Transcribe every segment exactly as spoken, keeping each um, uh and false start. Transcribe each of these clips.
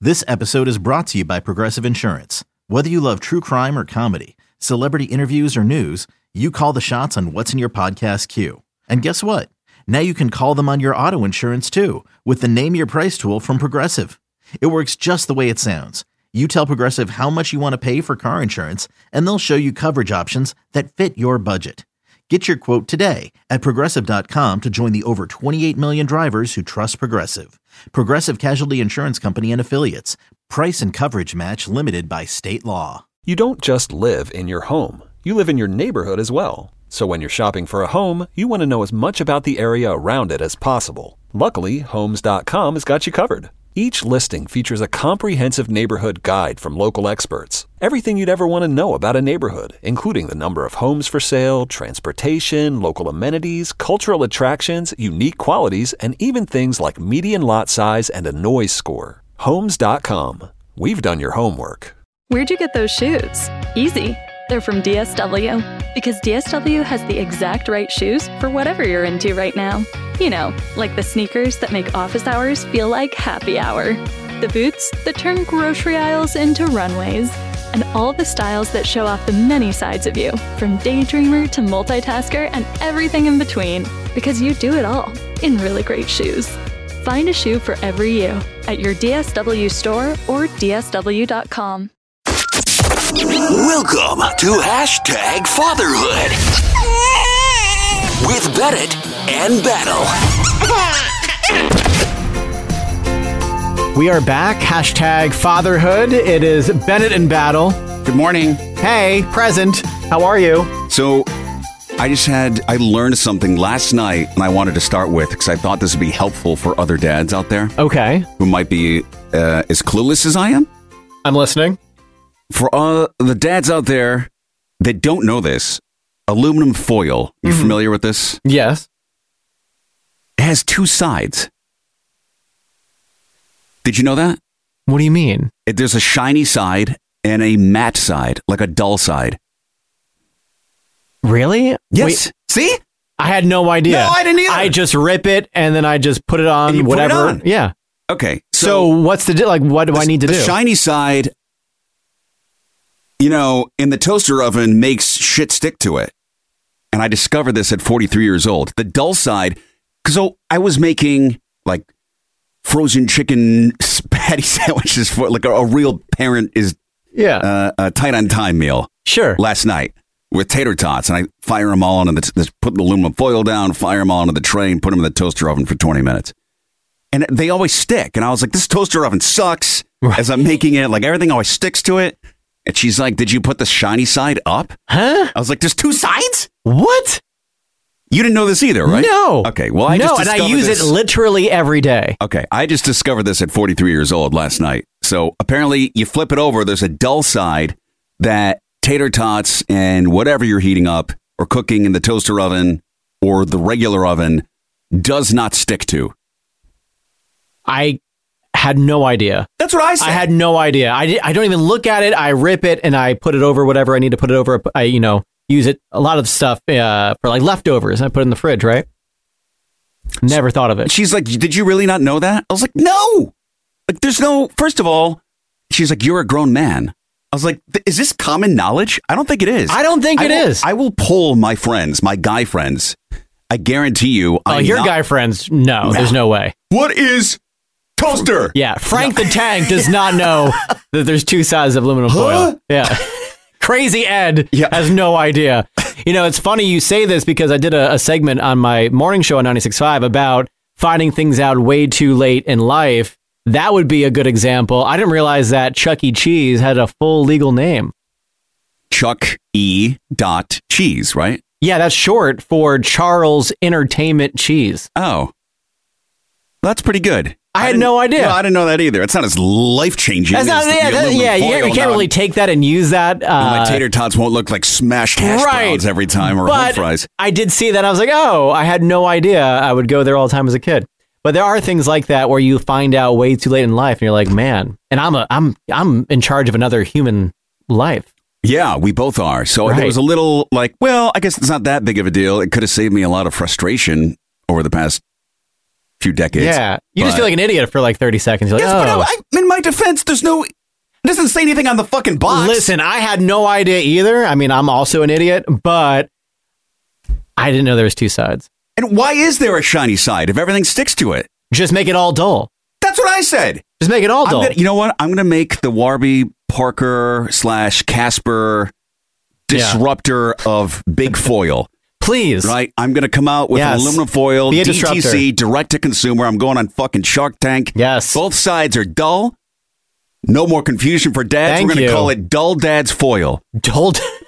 This episode is brought to you by Progressive Insurance. Whether you love true crime or comedy, celebrity interviews or news, you call the shots on what's in your podcast queue. And guess what? Now you can call them on your auto insurance too with the Name Your Price tool from Progressive. It works just the way it sounds. You tell Progressive how much you want to pay for car insurance, and they'll show you coverage options that fit your budget. Get your quote today at Progressive dot com to join the over twenty-eight million drivers who trust Progressive. Progressive Casualty Insurance Company and Affiliates. Price and coverage match limited by state law. You don't just live in your home. You live in your neighborhood as well. So when you're shopping for a home, you want to know as much about the area around it as possible. Luckily, Homes dot com has got you covered. Each listing features a comprehensive neighborhood guide from local experts. Everything you'd ever want to know about a neighborhood, including the number of homes for sale, transportation, local amenities, cultural attractions, unique qualities, and even things like median lot size and a noise score. Homes dot com. We've done your homework. Where'd you get those shoes? Easy. They're from D S W. Because D S W has the exact right shoes for whatever you're into right now. You know, like the sneakers that make office hours feel like happy hour. The boots that turn grocery aisles into runways. And all the styles that show off the many sides of you, from daydreamer to multitasker and everything in between. Because you do it all in really great shoes. Find a shoe for every you at your D S W store or D S W dot com. Welcome to Hashtag Fatherhood with Bennett and Battle. We are back. Hashtag Fatherhood. It is Bennett and Battle. Good morning. Hey, present. How are you? So I just had, I learned something last night and I wanted to start with because I thought this would be helpful for other dads out there. Okay. Who might be uh, as clueless as I am. I'm listening. For uh, the dads out there that don't know this, aluminum foil, you mm-hmm. familiar with this? Yes. It has two sides. Did you know that? What do you mean? It, there's a shiny side and a matte side, like a dull side. Really? Yes. Wait, see? I had no idea. No, I didn't either. I just rip it and then I just put it on, and you whatever. Put it on. Yeah. Okay. So, so what's the, di- like, what do the, I need to the do? The shiny side, you know, in the toaster oven makes shit stick to it. And I discovered this at forty-three years old. The dull side, because so I was making like frozen chicken patty sandwiches for like a, a real parent is yeah uh, a tight on time meal. Sure. Last night with tater tots, and I fire them all into the, t- put the aluminum foil down, fire them all into the tray, and put them in the toaster oven for twenty minutes. And they always stick. And I was like, this toaster oven sucks. Right. As I'm making it, like everything always sticks to it. And she's like, did you put the shiny side up? Huh? I was like, there's two sides? What? You didn't know this either, right? No. Okay. Well, I no, just and I discovered use this. it literally every day. Okay. I just discovered this at forty-three years old last night. So apparently you flip it over. There's a dull side that tater tots and whatever you're heating up or cooking in the toaster oven or the regular oven does not stick to. I had no idea. That's what I said. I had no idea. I, di- I don't even look at it. I rip it and I put it over whatever I need to put it over. I, you know, use it a lot of stuff uh, for like leftovers. I put it in the fridge, right? Never thought of it. She's like, did you really not know that? I was like, no. Like, there's no, first of all, she's like, you're a grown man. I was like, is this common knowledge? I don't think it is. I don't think I it will, is. I will poll my friends, my guy friends. I guarantee you. Oh, I'm your not, guy friends? No, no, there's no way. What is toaster? Yeah, Frank no. the Tank does not know that there's two sides of aluminum foil. Huh? Yeah. Crazy Ed yeah. has no idea. You know, it's funny you say this because I did a, a segment on my morning show on ninety-six point five about finding things out way too late in life. That would be a good example. I didn't realize that Chuck E. Cheese had a full legal name. Chuck E. Dot Cheese, right? Yeah, that's short for Charles Entertainment Cheese. Oh. That's pretty good. I, I had no idea. No, I didn't know that either. It's not as life-changing as not, the, yeah, the that, yeah, you, you can't now. really take that and use that. Uh, my tater tots won't look like smashed hash right. browns every time or but home fries. I did see that. I was like, oh, I had no idea. I would go there all the time as a kid. But there are things like that where you find out way too late in life, and you're like, man, and I'm a, I'm, I'm in charge of another human life. Yeah, we both are. So right. It was a little like, well, I guess it's not that big of a deal. It could have saved me a lot of frustration over the past few decades. Yeah. You just But- feel like an idiot for like thirty seconds. You're like, Yes, but oh. I, I, in my defense, there's no. It doesn't say anything on the fucking box. Listen, I had no idea either. I mean, I'm also an idiot, but I didn't know there was two sides. And why is there a shiny side if everything sticks to it? Just make it all dull. That's what I said. Just make it all I'm dull. gonna, you know what? I'm going to make the Warby Parker slash Casper disruptor of big foil. Please. Right? I'm going to come out with Yes. an aluminum foil, Be a D T C, disruptor. direct to consumer. I'm going on fucking Shark Tank. Yes. Both sides are dull. No more confusion for dads. Thank We're going you. to call it Dull Dad's Foil. Dull,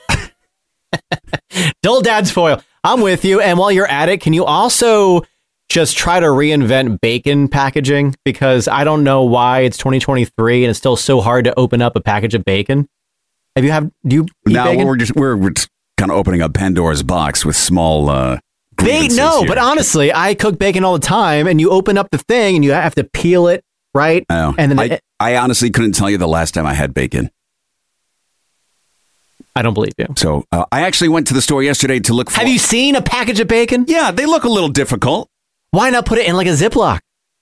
dull dad's foil. I'm with you. And while you're at it, can you also just try to reinvent bacon packaging? Because I don't know why it's twenty twenty-three and it's still so hard to open up a package of bacon. Have you have do you eat Now bacon? we're just we're, we're just kind of opening up Pandora's box with small uh Ba- grievances no, here. but honestly, I cook bacon all the time, and you open up the thing, and you have to peel it, right? Oh, and then I, it- I honestly couldn't tell you the last time I had bacon. I don't believe you. So uh, I actually went to the store yesterday to look for. Have you seen a package of bacon? Yeah, they look a little difficult. Why not put it in like a Ziploc?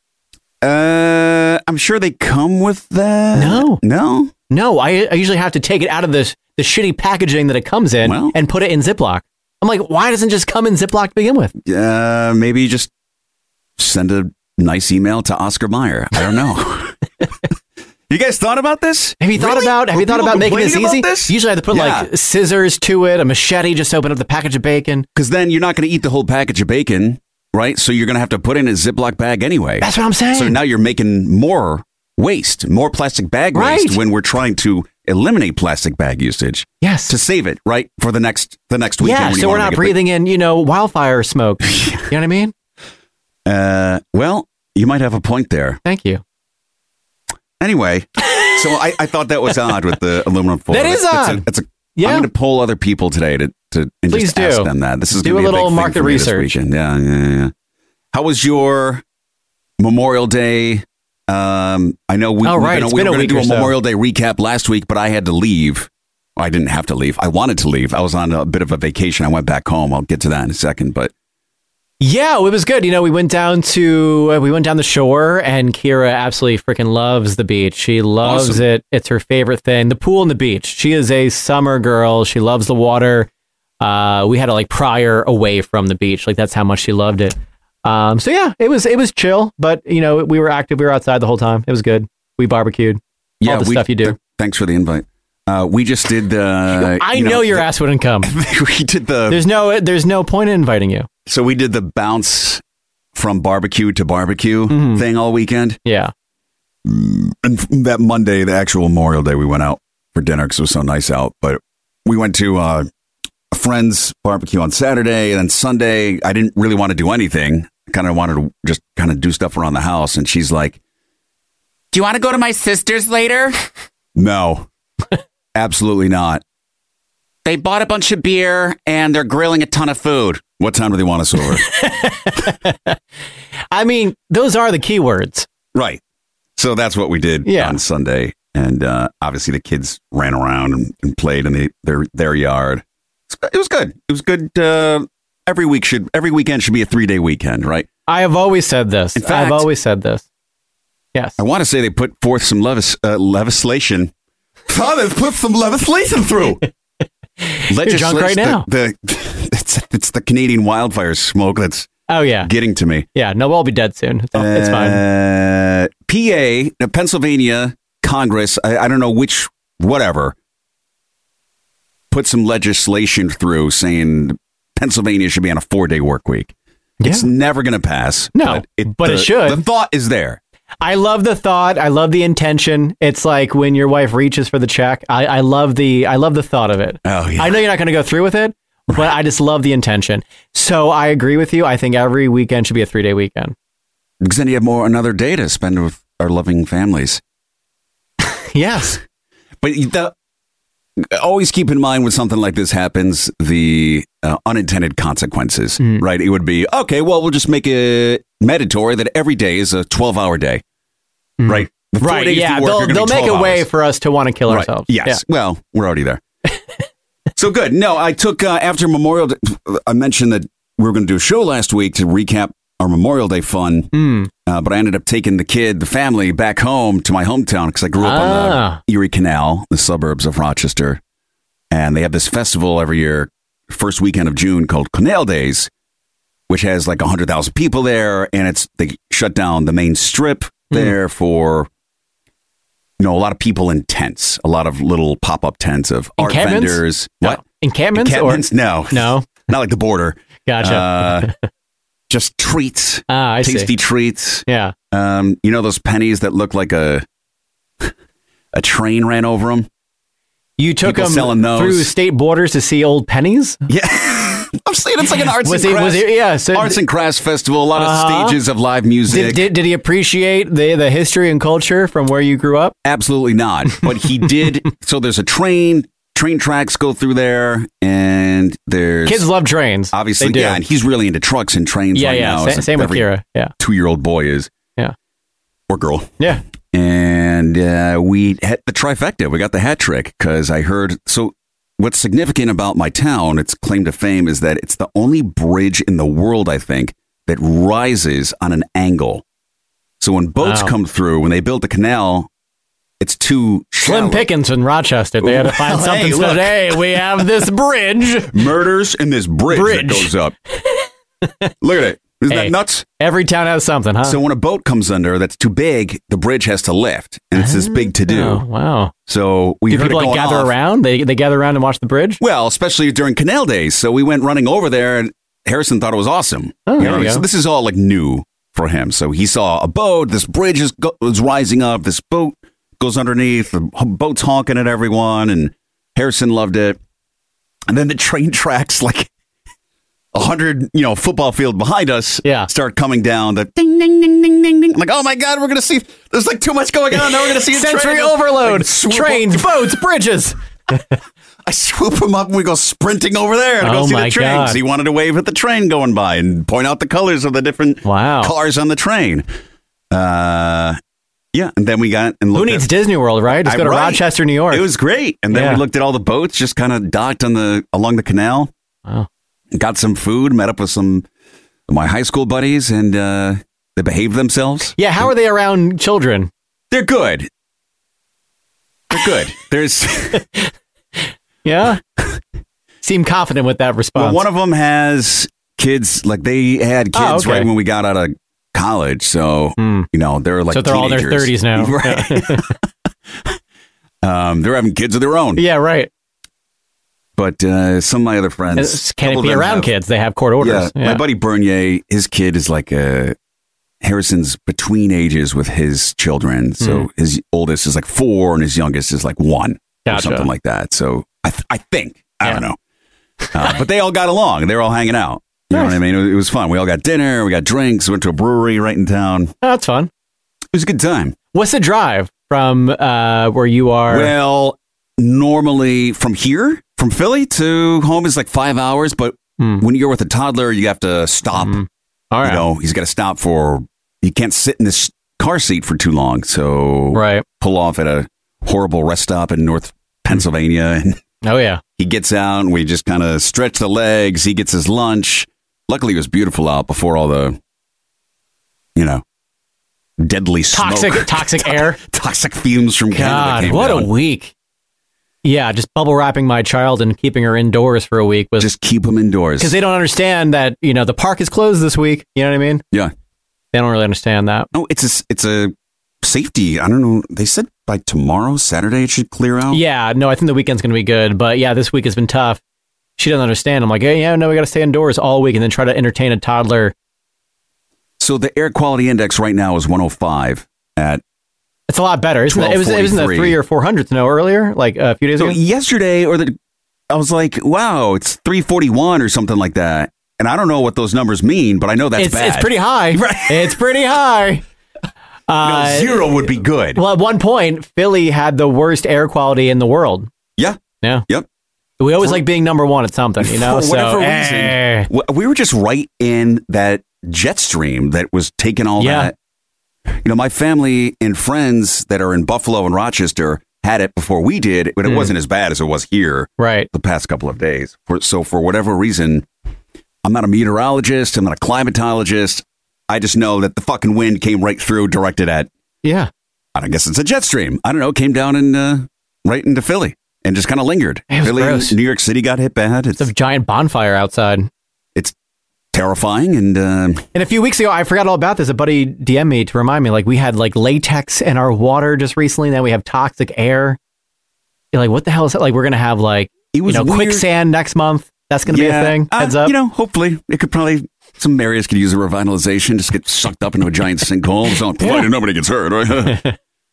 Uh, I'm sure they come with that. No. no. No, I, I usually have to take it out of the the shitty packaging that it comes in Well- and put it in Ziploc. I'm like, why doesn't it just come in Ziploc to begin with? Uh, maybe you just send a nice email to Oscar Mayer. I don't know. You guys thought about this? Have you thought Really? about Have Were you thought people about making this complaining easy? about this? You usually have to put Yeah. like scissors to it, a machete, just to open up the package of bacon. Because then you're not going to eat the whole package of bacon, right? So you're going to have to put in a Ziploc bag anyway. That's what I'm saying. So now you're making more waste, more plastic bag waste Right. when we're trying to eliminate plastic bag usage yes. to save it, right? For the next the next weekend. yeah, when you so we're wanna not make it breathing in, you know, wildfire smoke. You know what I mean? big. Uh, well, you might have a point there. Thank you. Anyway, so I, I thought that was odd with the aluminum foil. That is That's- odd. That's a, that's a, Yeah. I'm going to poll other people today to, to and Please just do. ask them that. This is Do going a to be a little big thing market for me this research. weekend. Yeah, yeah, yeah. How was your Memorial Day? Um, I know we, Oh, right. we, It's we been were a going to week do or a so. Memorial Day recap last week, but I had to leave. I didn't have to leave. I wanted to leave. I was on a bit of a vacation. I went back home. I'll get to that in a second. But Yeah, it was good. You know, we went down to uh, we went down the shore, and Kira absolutely freaking loves the beach. She loves Awesome. it. It's her favorite thing. The pool and the beach. She is a summer girl. She loves the water. Uh, we had to like pry her away from the beach. Like that's how much she loved it. Um, so yeah, it was it was chill, but you know, we were active. We were outside the whole time. It was good. We barbecued. yeah, All the we, stuff you do. th- thanks for the invite. Uh, we just did the. I you know, your the- ass wouldn't come. we did the. There's no there's no point in inviting you. So we did the bounce from barbecue to barbecue Mhm. thing all weekend. Yeah. And that Monday, the actual Memorial Day, we went out for dinner because it was so nice out. But we went to uh, a friend's barbecue on Saturday. And then Sunday, I didn't really want to do anything. I kind of wanted to just kind of do stuff around the house. And she's like, "Do you want to go to my sister's later?" No, absolutely not. They bought a bunch of beer and they're grilling a ton of food. What time do they want us over? I mean, those are the key words. Right. So that's what we did Yeah. on Sunday. And uh, obviously the kids ran around and, and played in the, their their yard. It was good. It was good. Uh, every week should every weekend should be a three day weekend, right? I have always said this. In fact- I've always said this. Yes. I want to say they put forth some levis, uh, legislation. Father, put some legislation through. You're drunk right now. The, the, it's, it's the Canadian wildfire smoke that's Oh yeah. getting to me. Yeah. No, we'll all be dead soon. It's, all, it's fine. Uh, P A, uh, Pennsylvania Congress, I, I don't know which, whatever, put some legislation through saying Pennsylvania should be on a four day work week. It's Yeah. never going to pass. No, but it the- should. The thought is there. I love the thought. I love the intention. It's like when your wife reaches for the check. I, I love the I love the thought of it. Oh, yeah. I know you're not going to go through with it, but I just love the intention. So I agree with you. I think every weekend should be a three day weekend. Because then you have more another day to spend with our loving families. Yes. But the, always keep in mind when something like this happens, the uh, unintended consequences, Mm. right? It would be, okay, well, we'll just make it mandatory that every day is a twelve hour day, right? The four Right. days Yeah. you work are They'll gonna be they'll make a twelve way hours. for us to want to kill Right. ourselves. Yes. Yeah. Well, we're already there. So good. No, I took, uh, after Memorial Day, I mentioned that we were going to do a show last week to recap our Memorial Day fun. Mm. Uh, but I ended up taking the kid, the family, back home to my hometown because I grew up Ah. on the Erie Canal, the suburbs of Rochester. And they have this festival every year, first weekend of June, called Canal Days, which has like one hundred thousand people there. And it's they shut down the main strip there mm. for, you know, a lot of people in tents, a lot of little pop-up tents of art vendors. No. What? Encampments? Encampments? Or? No. No. Not like the border. Gotcha. Uh, just treats. Ah, I tasty see. treats. Yeah. Um, you know those pennies that look like a a train ran over them? You took People them selling those. through state borders to see old pennies? Yeah. I'm saying it's like an arts was and it, crafts. Was it, yeah, so arts and crafts festival, a lot Uh-huh. of stages of live music. Did, did, did he appreciate the, the history and culture from where you grew up? Absolutely not. But he did. So there's a train. Train tracks go through there, and there's Kids love trains. obviously, They do. yeah. And he's really into trucks and trains Yeah, right yeah. now. Sa- as same with every Kira. Yeah. Two-year-old boy is, Yeah. or girl. Yeah. And uh, we had the trifecta. We got the hat trick because I heard. So what's significant about my town, its claim to fame, is that it's the only bridge in the world, I think, that rises on an angle. So when boats Wow. come through, when they built the canal, it's too Slim shallow. Pickens in Rochester. They had to find Well, something hey, special. look. Hey, we have this bridge. Murders in this bridge, Bridge. that goes up. Look at it. Isn't Hey. that nuts? Every town has something, huh? So when a boat comes under that's too big, the bridge has to lift, and it's this big to do. Oh, wow. So we Do heard people it like going gather off. around? They they gather around and watch the bridge? Well, especially during canal days. So we went running over there, and Harrison thought it was awesome. Oh, there you So go. this is all like new for him. So he saw a boat. This bridge is, go- is rising up. This boat goes underneath. The boat's honking at everyone, and Harrison loved it. And then the train tracks, like a hundred, you know, football field behind us, Yeah. start coming down. The ding, ding, ding, ding, ding, ding. I'm like, oh my god, we're gonna see. There's like too much going on. Now we're gonna see a Sensory train. overload. Like, swoop Trains, up- boats, bridges. I swoop him up and we go sprinting over there to Oh go see my the train. God. He wanted to wave at the train going by and point out the colors of the different Wow. cars on the train. Uh, yeah, and then we got and Who looked needs at, Disney World, right? Just I- go to right. Rochester, New York. It was great, and then Yeah. we looked at all the boats just kind of docked on the along the canal. Wow. Got some food, met up with some of my high school buddies, and uh, they behaved themselves. Yeah, how are they around children? They're good. They're good. There's Yeah? Seem confident with that response. well, one of them has kids. Like they had kids Oh, okay. right when we got out of college, so Hmm. you know they're like So they're all in their teenagers. thirties now. right? um, they're having kids of their own. Yeah, right. But uh, some of my other friends It's- Can couple it of be them around have- kids? They have court orders. Yeah, my buddy Bernier, his kid is like a Harrison's between ages with his children. So his oldest is like four, and his youngest is like one, or Gotcha. something like that. So I, th- I think I Yeah. don't know, uh, but they all got along. They were all hanging out. You know Nice. what I mean? It was, it was fun. We all got dinner. We got drinks. Went to a brewery right in town. It Oh, that's fun. was a good time. What's the drive from uh, where you are? Well, normally from here, from Philly to home is like five hours. But Hmm. when you're with a toddler, you have to stop. Mm. All right. You know, he's got to stop for, he can't sit in this car seat for too long. So Right. pull off at a horrible rest stop in North Pennsylvania. And Oh, yeah. he gets out and we just kind of stretch the legs. He gets his lunch. Luckily, it was beautiful out before all the, you know, deadly smoke. Toxic, toxic air. Toxic fumes from Canada God, came what down. a week. Yeah, just bubble wrapping my child and keeping her indoors for a week was Just keep them indoors. because they don't understand that, you know, the park is closed this week. You know what I mean? yeah. They don't really understand that. No, it's a, it's a safety. I don't know. They said by tomorrow, Saturday, it should clear out. Yeah, no, I think the weekend's going to be good. But yeah, this week has been tough. She doesn't understand. I'm like, hey, yeah, no, we got to stay indoors all week and then try to entertain a toddler. So the air quality index right now is one oh five at It's a lot better. Isn't it? It was, it was in the twelve forty-three. three or four hundreds no earlier, like uh, a few days So ago. yesterday, or the, I was like, wow, it's three forty-one or something like that. And I don't know what those numbers mean, but I know that's It's, bad. it's pretty high. Right. It's pretty high. No, Uh, zero would be good. Well, at one point, Philly had the worst air quality in the world. Yeah. Yeah. Yep. We always For- like being number one at something, you know? For whatever so, reason, eh. w- we were just right in that jet stream that was taking all Yeah. that. You know, my family and friends that are in Buffalo and Rochester had it before we did, but it Mm. wasn't as bad as it was here Right. the past couple of days. For, so for whatever reason, I'm not a meteorologist. I'm not a climatologist. I just know that the fucking wind came right through, directed at, Yeah. I guess it's a jet stream. I don't know, came down and uh, right into Philly and just kind of lingered. It was Philly, gross. New York City got hit bad. It's, It's a giant bonfire outside. it's terrifying. And uh, And a few weeks ago, I forgot all about this. A buddy D M'd me to remind me, like, we had like latex in our water just recently. Then we have toxic air. You're like, what the hell is that? Like, we're going to have like, it was you know, weird. quicksand next month. That's going to Yeah, be a thing. uh, Heads up. You know, hopefully it could probably, some areas could use a revitalization, just get sucked up into a giant sinkhole. So provided nobody gets hurt, right?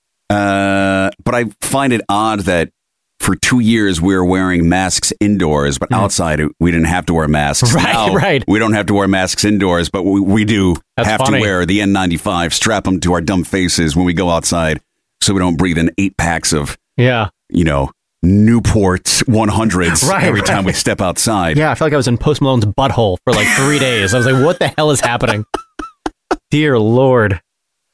uh, but I find it odd that for two years we were wearing masks indoors, but outside we didn't have to wear masks. Right, Now, right. We don't have to wear masks indoors, but we, we do That's have funny. to wear the N ninety-five, strap them to our dumb faces when we go outside so we don't breathe in eight packs of, Yeah. you know, Newport one hundreds Right, every time right. we step outside. Yeah. I feel like I was in Post Malone's butthole for like three days. I was like, what the hell is happening? Dear Lord.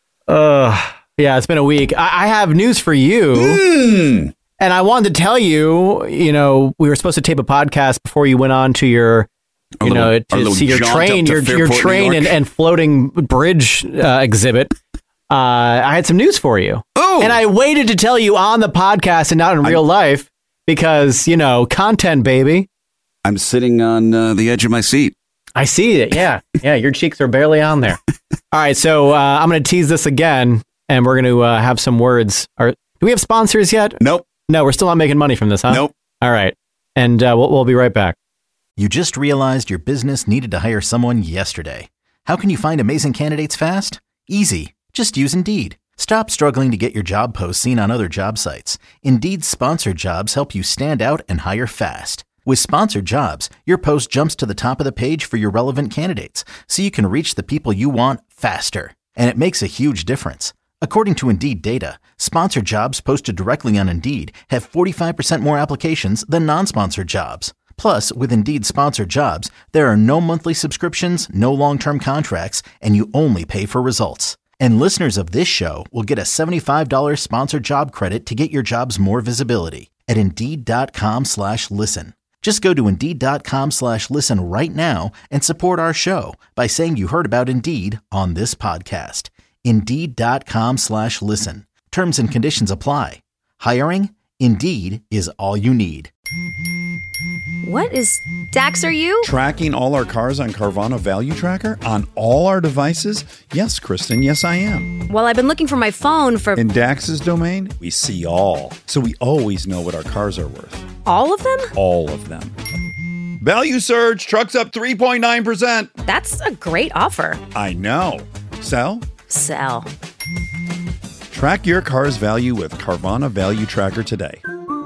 Uh, yeah, it's been a week. I, I have news for you. Mm. And I wanted to tell you, you know, we were supposed to tape a podcast before you went on to your, A you little- know, our to little see your jaunt train, up to your, your Fairport, New train York. and, and floating bridge uh, exhibit. Uh, I had some news for you. Oh. And I waited to tell you on the podcast and not in real life because, you know, content, baby. I'm sitting on uh, the edge of my seat. I see it. Yeah. Yeah. Your cheeks are barely on there. All right. So uh, I'm going to tease this again and we're going to uh, have some words. Are, do we have sponsors yet? Nope. No, we're still not making money from this, huh? Nope. All right. And uh, we'll, we'll be right back. You just realized your business needed to hire someone yesterday. How can you find amazing candidates fast? Easy. Just use Indeed. Stop struggling to get your job posts seen on other job sites. Indeed's sponsored jobs help you stand out and hire fast. With sponsored jobs, your post jumps to the top of the page for your relevant candidates, so you can reach the people you want faster. And it makes a huge difference. According to Indeed data, sponsored jobs posted directly on Indeed have forty-five percent more applications than non-sponsored jobs. Plus, with Indeed sponsored jobs, there are no monthly subscriptions, no long-term contracts, and you only pay for results. And listeners of this show will get a seventy-five dollars sponsored job credit to get your jobs more visibility at Indeed.com slash listen. Just go to Indeed.com slash listen right now and support our show by saying you heard about Indeed on this podcast. Indeed.com slash listen. Terms and conditions apply. Hiring? Indeed is all you need. What is Dax, are you? Tracking all our cars on Carvana Value Tracker on all our devices? Yes, Kristen, yes, I am. Well, I've been looking for my phone for In Dax's domain, we see all. So we always know what our cars are worth. all of them? All of them. Value surge, trucks up three point nine percent. That's a great offer. I know. Sell? Sell. Track your car's value with Carvana Value Tracker today.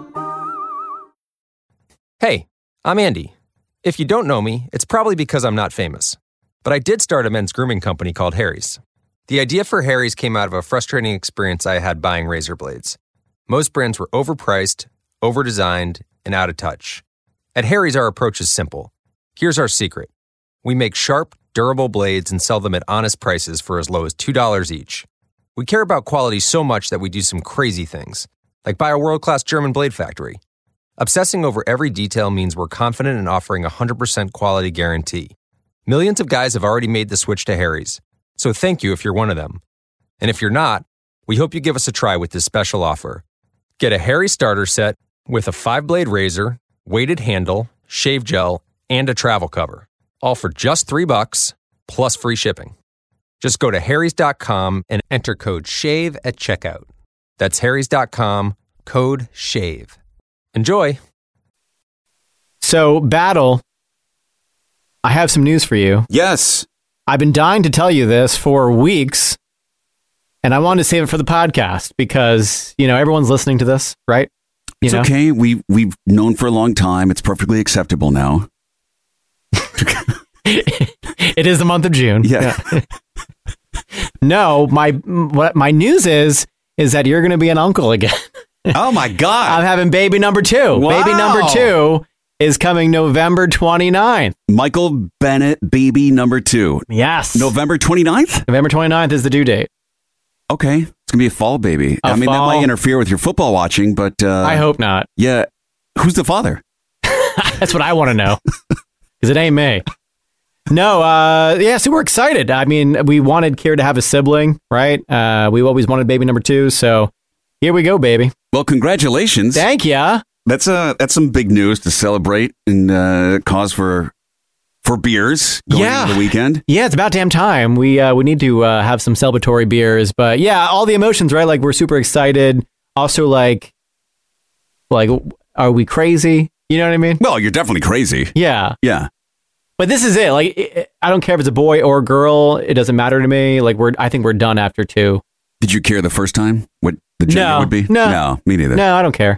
Hey, I'm Andy. If you don't know me, it's probably because I'm not famous. But I did start a men's grooming company called Harry's. The idea for Harry's came out of a frustrating experience I had buying razor blades. Most brands were overpriced, overdesigned, and out of touch. At Harry's, our approach is simple. Here's our secret. We make sharp, durable blades and sell them at honest prices for as low as two dollars each. We care about quality so much that we do some crazy things, like buy a world-class German blade factory. Obsessing over every detail means we're confident in offering a one hundred percent quality guarantee. Millions of guys have already made the switch to Harry's, so thank you if you're one of them. And if you're not, we hope you give us a try with this special offer. Get a Harry's starter set with a five-blade razor, weighted handle, shave gel, and a travel cover, all for just three bucks plus free shipping. Just go to harrys dot com and enter code SHAVE at checkout. That's harrys dot com, code SHAVE. Enjoy. So, Battle, I have some news for you. Yes. I've been dying to tell you this for weeks, and I wanted to save it for the podcast because, you know, everyone's listening to this, right? You It's know? okay. We, we've known for a long time. It's perfectly acceptable now. It is the month of June. Yeah. No, my what my news is is that you're going to be an uncle again. Oh, my God. I'm having baby number two. Wow. Baby number two is coming November twenty-ninth. Michael Bennett, baby number two. Yes. November twenty-ninth? November twenty-ninth is the due date. Okay. It's going to be a fall baby. A I mean, fall- that might interfere with your football watching, but... Uh, I hope not. Yeah. Who's the father? That's what I want to know. Because it ain't me. No, uh, yeah, so we're excited. I mean, we wanted Kira to have a sibling, right? Uh, we always wanted baby number two, so here we go, baby. Well, congratulations. Thank ya. That's uh, that's some big news to celebrate and uh, cause for for beers going Yeah. into the weekend. Yeah, it's about damn time. We uh, we need to uh, have some celebratory beers, but yeah, all the emotions, right? Like we're super excited. Also, like, like, are we crazy? You know what I mean? Well, you're definitely crazy. Yeah. Yeah. But this is it. Like, it, I don't care if it's a boy or a girl. It doesn't matter to me. Like, we're. I think we're done after two. Did you care the first time what the gender No, would be? no. No, me neither. No, I don't care.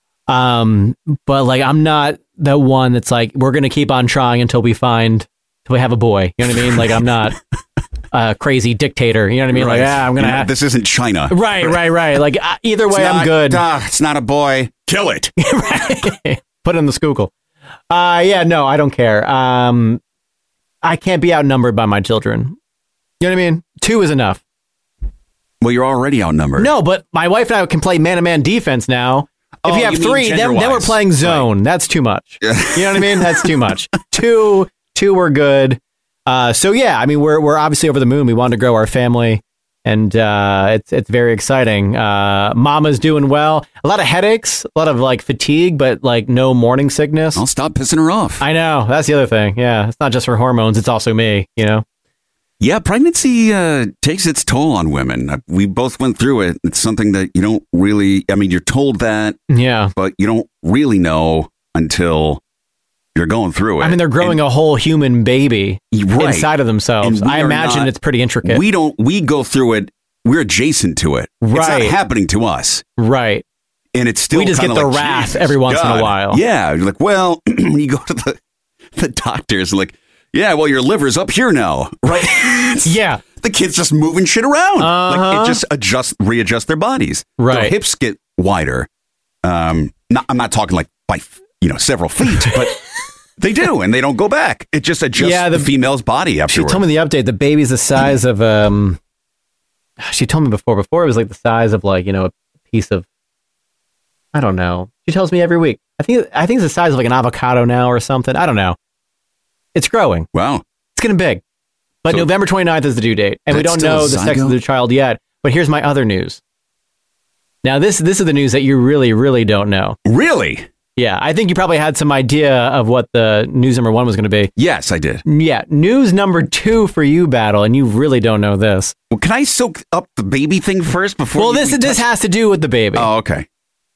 Um, but like, I'm not the one that's like, we're gonna keep on trying until we find, until we have a boy. You know what I mean? Like, I'm not a crazy dictator. You know what I mean? Right. Like, ah, I'm gonna. You know, have, this isn't China. right, right, right. Like, uh, either way, It's I'm not- good. ah, it's not a boy. Kill it. Right. Put it in the skookle. Uh, yeah, no, I don't care. Um, I can't be outnumbered by my children. You know what I mean? Two is enough. Well, you're already outnumbered. No, but my wife and I can play man-to-man defense now. If Oh, you have you mean three, then, then we're gender-wise. playing zone. That's too much. You know what I mean? That's too much. two, two, we're good. Uh, so yeah, I mean, we're we're obviously over the moon. We wanted to grow our family, and uh, it's it's very exciting. Uh, Mama's doing well. A lot of headaches, a lot of like fatigue, but like no morning sickness. I'll stop pissing her off. I know. That's the other thing. Yeah, it's not just her hormones; it's also me. You know. Yeah, pregnancy uh, takes its toll on women. Uh, We both went through it. It's something that you don't really, I mean, you're told that, Yeah. but you don't really know until you're going through it. I mean, they're growing a whole human baby And- right. inside of themselves. And we I are imagine not- it's pretty intricate. We don't, we go through it, we're adjacent to it. It's not Right. happening to us. right. And it's still We just kinda get the like, wrath Jesus, every once in a God. while. Yeah. You're like, well, when you go to the, the doctors, like, yeah, well, your liver's up here now. Right. Yeah. The kid's just moving shit around. Like Uh-huh. it just adjust, readjust their bodies. Their Right. hips get wider. Um, not, I'm not talking like by, you know, several feet, but they do, and they don't go back. It just adjusts Yeah, the, the- female's body She afterwards. told me the update. The baby's the size of um. She told me before. Before it was like the size of like you know a piece of. I don't know. She tells me every week. I think I think it's the size of like an avocado now or something. I don't know. It's growing. Wow. It's getting big. But So- November twenty-ninth is the due date, and we That's don't still a know the sex of zygote? the child yet. But here's my other news. Now this this is the news that you really really don't know. Really? Yeah, I think you probably had some idea of what the news number one was going to be. Yes, I did. Yeah, news number two for you, Battle, and you really don't know this. Well, can I soak up the baby thing first before? Well, you- this we this touch- has to do with the baby. Oh, okay.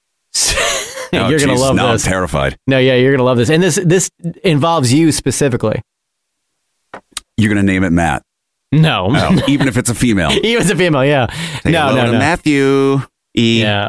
Oh, you're gonna Jesus, love now this. I'm terrified. No, yeah, you're gonna love this, and this this involves you specifically. You're gonna name it Matt. No, Oh, even if it's a female. he was a female. Yeah, Say no, hello no, to no. Matthew. E. Yeah.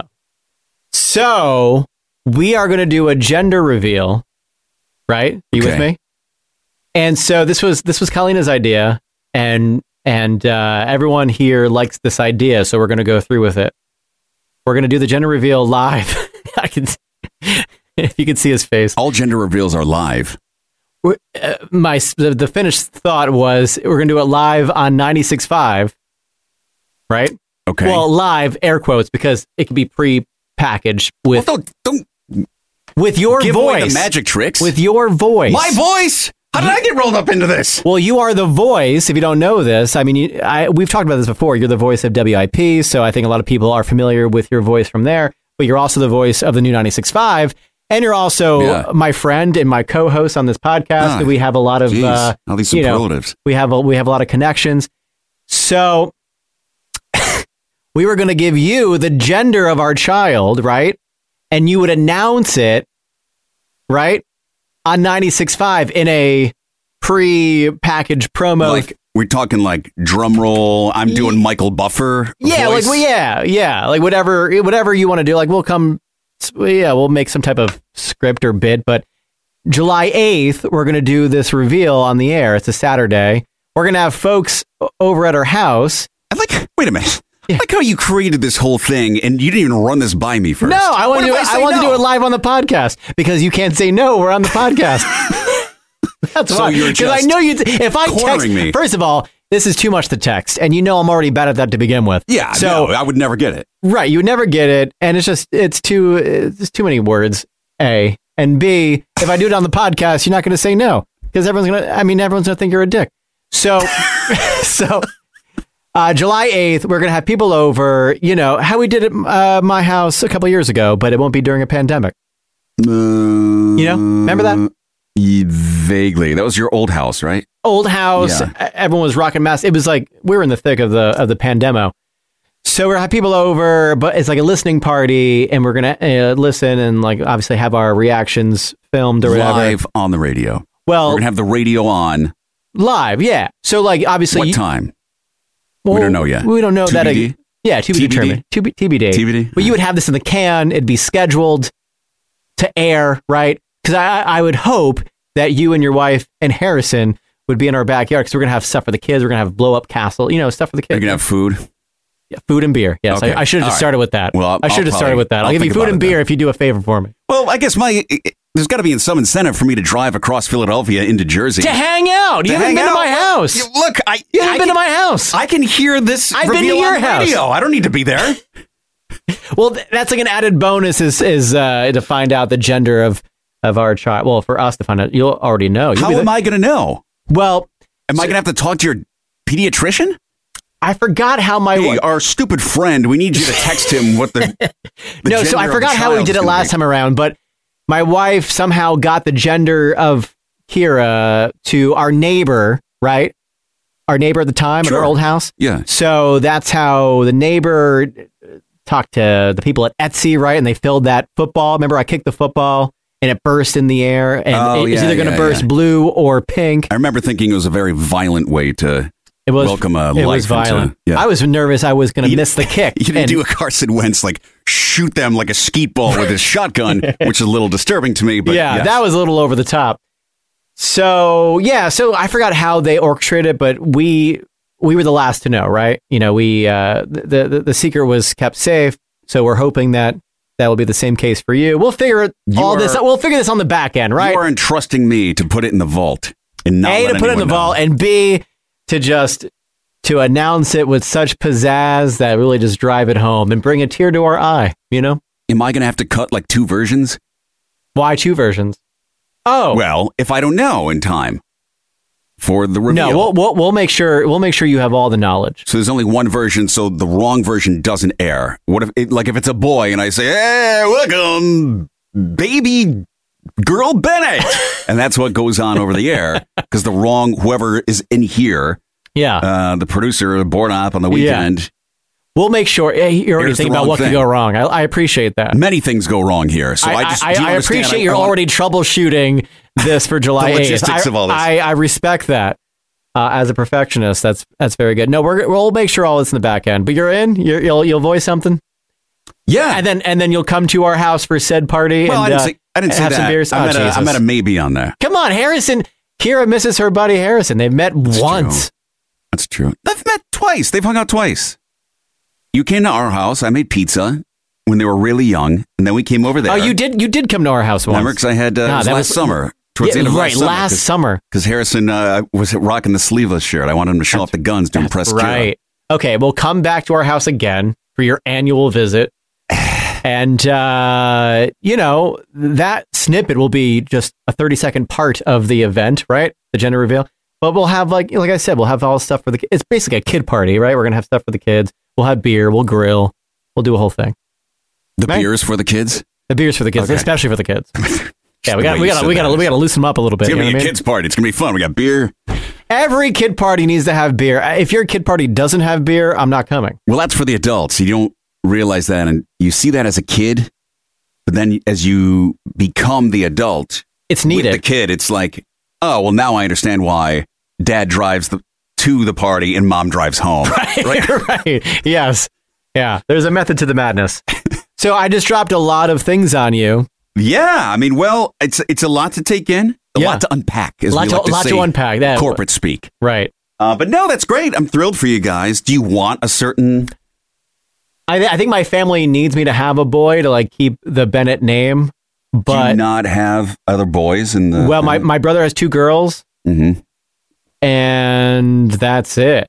So we are gonna do a gender reveal, right? You with Okay. me? And so this was this was Kalina's idea, and and uh, everyone here likes this idea, so we're gonna go through with it. We're gonna do the gender reveal live. I can, if you can see his face. All gender reveals are live. We're- uh, my the, the finished thought was we're gonna do it live on ninety-six point five, right? Okay. Well, live air quotes because it can be pre-packaged with Well, don't don't with your give voice. away the magic tricks. With your voice. my voice. How did I get rolled up into this? Well, you are the voice. If you don't know this, I mean, you, I, we've talked about this before. You're the voice of W I P, so I think a lot of people are familiar with your voice from there. But you're also the voice of the new ninety-six point five, and you're also Yeah. my friend and my co-host on this podcast. Ah, we have a lot of, Jeez, uh, all these you know, superlatives. we have a, we have a lot of connections. So we were going to give you the gender of our child, right? And you would announce it, right, on ninety-six point five in a pre-packaged promo. Like we're talking like drum roll. I'm doing Michael Buffer. yeah, voice. like well, yeah, yeah, like whatever, whatever you want to do. Like we'll come, yeah, we'll make some type of script or bit. But July eighth, we're going to do this reveal on the air. It's a Saturday. We're going to have folks o- over at our house. I like. Wait a minute. I like how you created this whole thing and you didn't even run this by me first. No, I want What to do if it. say I want no? to do it live on the podcast because you can't say no. We're on the podcast. That's So why. you're Because I just know you. T- if I text, cornering me. first of all, this is too much to text, and you know I'm already bad at that to begin with. Yeah. So no, I would never get it. right, you would never get it, and it's just it's too it's just too many words. A and B. If I do it on the podcast, you're not going to say no. because everyone's gonna. I mean, everyone's gonna think you're a dick. So, so uh, July eighth, we're gonna have people over. You know how we did at uh, my house a couple years ago, but it won't be during a pandemic. Uh, you know, remember that? Vaguely. That was your old house, right? Old house. Yeah. Everyone was rocking masks. It was like we were in the thick of the of the pandemic. So we're gonna have people over, but it's like a listening party, and we're gonna uh, listen and like obviously have our reactions filmed or whatever. Live on the radio. Well, we're gonna have the radio on live. Yeah. So like obviously, what you, time? Well, we don't know yet. We don't know T B D? that. Yeah, to be T B D? determined. To be T B D. T B D. But you would have this in the can. It'd be scheduled to air, right? Because I I would hope that you and your wife and Harrison would be in our backyard because we're gonna have stuff for the kids. We're gonna have blow up castle, you know, stuff for the kids. You're gonna have food. Yeah, food and beer. Yes, Okay. I, I should have just All started right. with that. Well, I'll- I should I'll have started probably- with that. I'll, I'll give you think food about and it beer then. if you do a favor for me. Well, I guess my there's got to be some incentive for me to drive across Philadelphia into Jersey To hang out. You To haven't hang been to out. my house. You- Look, I You haven't I been to can- my house. I can hear this. I've been to reveal your on house. radio. I don't need to be there. Well, th- that's like an added bonus is is uh, to find out the gender of of our child. Well, for us to find out, you'll already know. You'll How be the- am I going to know? Well, Am I going to have to talk to your pediatrician? I forgot how my Hey, wi- our stupid friend. We need you to text him what the. the no. So gender I of the forgot how we child did is it gonna last be. time around, but my wife somehow got the gender of Kira to our neighbor, right? Our neighbor at the time at Sure. our old house. Yeah. So that's how the neighbor talked to the people at Etsy, right? And they filled that football. Remember, I kicked the football and it burst in the air, and Oh, it- it's yeah, either going to yeah, burst yeah. blue or pink. I remember thinking it was a very violent way to It was welcome a It life was violent. into. Yeah. I was nervous. I was going to You- miss the kick. You didn't and- do a Carson Wentz like shoot them like a skeet ball with his shotgun, which is a little disturbing to me. But yeah, yes. that was a little over the top. So yeah, so I forgot how they orchestrated it, but we we were the last to know, right? You know, we uh, the, the the secret was kept safe, so we're hoping that that will be the same case for you. We'll figure it, You all are- this. We'll figure this on the back end, right? You are entrusting me to put it in the vault and not A, let to put it in the anyone know. vault, and B, to just to announce it with such pizzazz that really just drive it home and bring a tear to our eye. You know, Am I going to have to cut like two versions? why two versions? Oh Well, if I don't know in time for the reveal. no, we'll, we'll we'll make sure we'll make sure you have all the knowledge. So there's only one version, so the wrong version doesn't air. What if, it, like, if it's a boy and I say, "Hey, welcome, baby girl Bennett," and that's what goes on over the air because the wrong whoever is in here, Yeah. uh, the producer, the board op on the Yeah. weekend. We'll make sure. eh, You're already Here's the thinking about wrong what could thing. go wrong. I, I appreciate that. Many things go wrong here, so I, I, just I, do you I understand? appreciate I- you're I want- already troubleshooting this for July The eighth. logistics I, of all this. I, I respect that. Uh, as a perfectionist, that's that's very good. No, we're, we'll make sure all this in the back end. But you're in. You're, you'll you'll voice something, Yeah, and then and then you'll come to our house for said party. well, and, I didn't uh, say I didn't say have that. some beers. I'm, Oh, at a, I'm Jesus. at a maybe on there. Come on, Harrison. Kira misses her buddy Harrison. They've met once. That's true. They've met twice. They've hung out twice. You came to our house. I made pizza when they were really young, and then we came over there. Oh, you did. You did come to our house once. Remember, because I had uh, Nah, it was that last was- summer. Towards Yeah, the end of right, last summer. last 'cause- summer. Because Harrison uh, was rocking the sleeveless shirt. I wanted him to show off the guns to impress Kira. Right. Okay, we'll come back to our house again for your annual visit. And, uh, you know, that snippet will be just a thirty second part of the event, right? The gender reveal. But we'll have, like, like I said, we'll have all the stuff for the kids. It's basically a kid party, right? We're going to have stuff for the kids. We'll have beer. We'll grill. We'll do a whole thing. The Right. beers for the kids? The beer's for the kids, Okay. especially for the kids. Yeah, we The got way we you got said we got that we is- got to loosen them up a little bit. It's You going know to what be I a mean? kids' party. It's going to be fun. We got beer. Every kid party needs to have beer. If your kid party doesn't have beer, I'm not coming. Well, that's for the adults. You don't realize that, and you see that as a kid, but then as you become the adult, It's with needed. the kid, it's like, oh, well, now I understand why dad drives the, to the party and mom drives home. Right. right. Yes. Yeah. There's a method to the madness. So I just dropped a lot of things on you. Yeah, I mean, well, it's it's a lot to take in, a Yeah. lot to unpack, as Lot we to- like to lot to say, unpack, that- corporate speak. Right. Uh, but no, that's great. I'm thrilled for you guys. Do you want a certain? I, th- I think my family needs me to have a boy to like keep the Bennett name. do you But not have other boys in the? well, my, my brother has two girls hmm and that's it.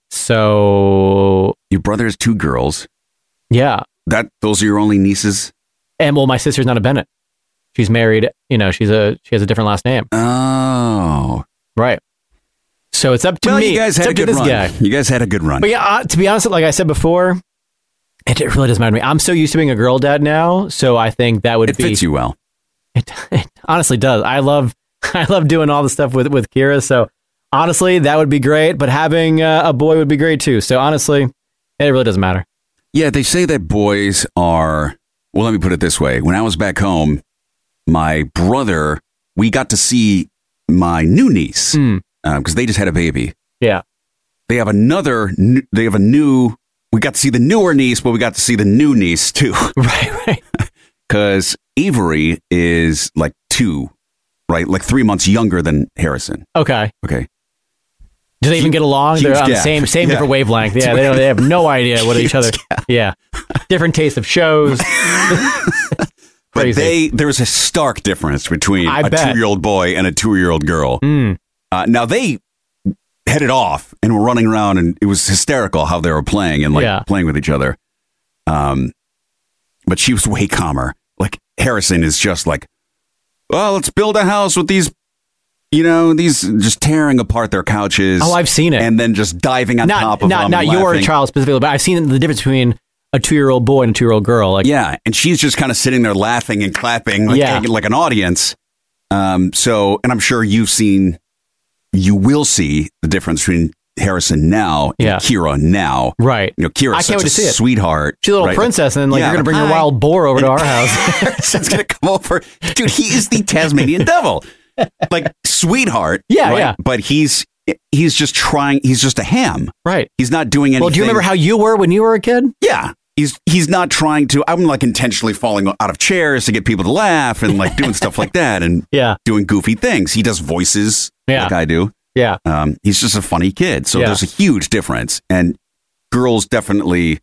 So Your brother has two girls. yeah. That those are your only nieces. And well, my sister's not a Bennett. She's married. You know, she's a she has a different last name. Oh, Right. So it's up to well, me. you guys had it's a good this run. Guy. You guys had a good run. But yeah, uh, to be honest, like I said before, it, it really doesn't matter to me. I'm so used to being a girl dad now, so I think that would it be... It fits you well. It, it honestly does. I love I love doing all the stuff with, with Kira, so honestly, that would be great, but having uh, a boy would be great too. So honestly, it really doesn't matter. Yeah, they say that boys are... Well, let me put it this way. When I was back home, my brother, we got to see my new niece because mm. uh, they just had a baby. Yeah. They have another, they have a new, we got to see the newer niece, but we got to see the new niece too. Right, right. Because Avery is like two, right? Like three months younger than Harrison. Okay. Okay. Do they even get along? They're on the same, same yeah. different wavelength. Yeah, they, don't, they have no idea what each other, yeah. Different taste of shows. But they, there's a stark difference between I a bet. two-year-old boy and a two-year-old girl. Mm. Uh, now they headed off and were running around, and it was hysterical how they were playing and like yeah. playing with each other. Um, but she was way calmer. Like Harrison is just like, well, let's build a house with these, you know, these just tearing apart their couches. Oh, I've seen it. And then just diving on not, top of not, them. Not and your laughing. child specifically, but I've seen the difference between a two-year-old boy and a two-year-old girl. Like, yeah, and she's just kind of sitting there laughing and clapping like, yeah. like an audience. Um, so, and I'm sure you've seen, you will see the difference between Harrison now and yeah. Kira now. Right. You know, Kira's I such can't wait a to see it. sweetheart. She's a little right? princess, and then like yeah, you're going to bring hi. your wild boar over and to our house. Harrison's going to come over. Dude, he is the Tasmanian devil. Like, sweetheart. Yeah, right? yeah. But he's he's just trying, he's just a ham. Right. He's not doing anything. Well, do you remember how you were when you were a kid? Yeah. He's he's not trying to, I'm like intentionally falling out of chairs to get people to laugh and like doing stuff like that and yeah. doing goofy things. He does voices yeah. like I do. Yeah. Um, he's just a funny kid. So yeah. there's a huge difference. And girls definitely,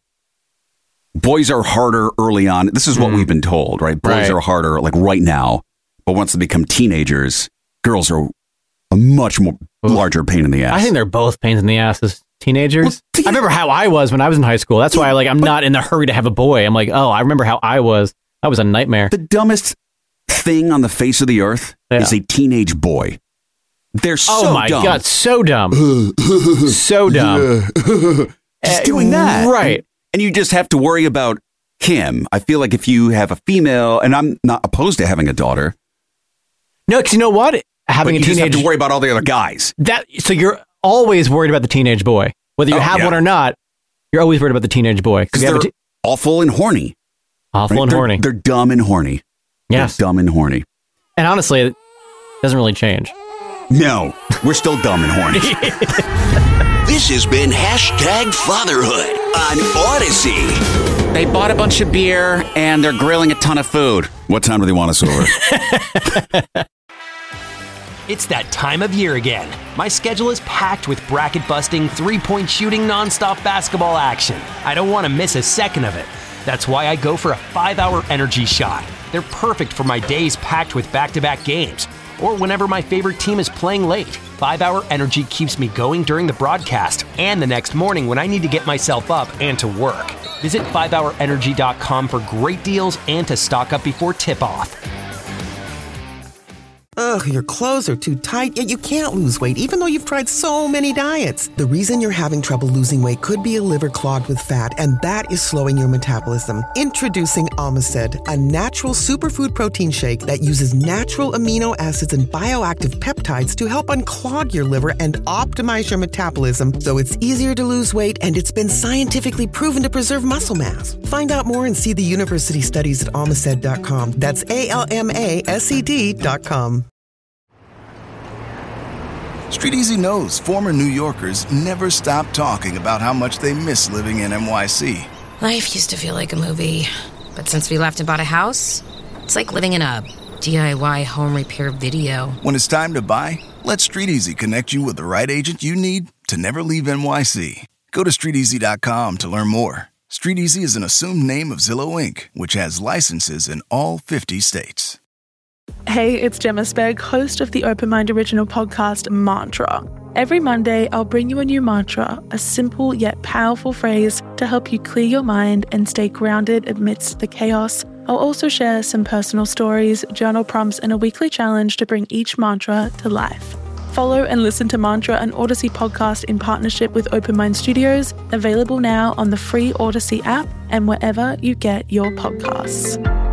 boys are harder early on. This is what mm. we've been told, right? Boys right. are harder like right now. But once they become teenagers, girls are a much more Oof. larger pain in the ass. I think they're both pains in the ass as teenagers. Well, teen- I remember how I was when I was in high school. That's why like I'm but, not in the hurry to have a boy. I'm like, oh, I remember how I was. That was a nightmare. The dumbest thing on the face of the earth yeah. is a teenage boy. They're so dumb. Oh my dumb. God, so dumb. so dumb. Just doing that. Right. And you just have to worry about him. I feel like if you have a female, and I'm not opposed to having a daughter. No, because you know what? Having but a you teenage. just have to worry about all the other guys. That So you're always worried about the teenage boy. Whether you oh, have yeah. one or not, you're always worried about the teenage boy. Because they're te- awful and horny. Awful right? and they're, horny. They're dumb and horny. Yes. They're dumb and horny. And honestly, it doesn't really change. No, we're still dumb and horny. This has been Hashtag Fatherhood on Odyssey. They bought a bunch of beer and they're grilling a ton of food. What time do they want us over? It's that time of year again. My schedule is packed with bracket-busting, three-point shooting, nonstop basketball action. I don't want to miss a second of it. That's why I go for a five-hour energy shot. They're perfect for my days packed with back-to-back games, or whenever my favorite team is playing late. five-hour energy keeps me going during the broadcast and the next morning when I need to get myself up and to work. Visit five hour energy dot com for great deals and to stock up before tip-off. Ugh, your clothes are too tight, yet you can't lose weight even though you've tried so many diets. The reason you're having trouble losing weight could be a liver clogged with fat, and that is slowing your metabolism. Introducing Omicid, a natural superfood protein shake that uses natural amino acids and bioactive peptides to help unclog your liver and optimize your metabolism so it's easier to lose weight, and it's been scientifically proven to preserve muscle mass. Find out more and see the university studies at Omicid dot com. That's A L M A S E D dot com. Street Easy knows former New Yorkers never stop talking about how much they miss living in N Y C. Life used to feel like a movie, but since we left and bought a house, it's like living in a D I Y home repair video. When it's time to buy, let Street Easy connect you with the right agent you need to never leave N Y C. Go to street easy dot com to learn more. Street Easy is an assumed name of Zillow Incorporated, which has licenses in all fifty states. Hey, it's Gemma Spegg, host of the Open Mind original podcast, Mantra. Every Monday, I'll bring you a new mantra, a simple yet powerful phrase to help you clear your mind and stay grounded amidst the chaos. I'll also share some personal stories, journal prompts, and a weekly challenge to bring each mantra to life. Follow and listen to Mantra, an Odyssey podcast in partnership with Open Mind Studios, available now on the free Odyssey app and wherever you get your podcasts.